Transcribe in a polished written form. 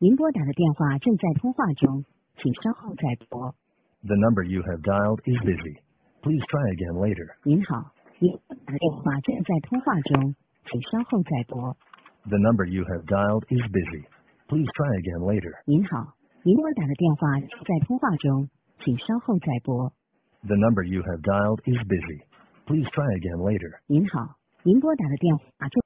您拨打的电话正在通话中，请稍后再拨。 The number you have dialed is busy. Please try again later. 您好，您拨打的电话正在通话中，请稍后再拨。 The number you have dialed is busy. Please try again later. 您好，您拨打的电话正在通话中，请稍后再拨。 The number you have dialed is busy. Please try again later. 您好，您拨打的电话正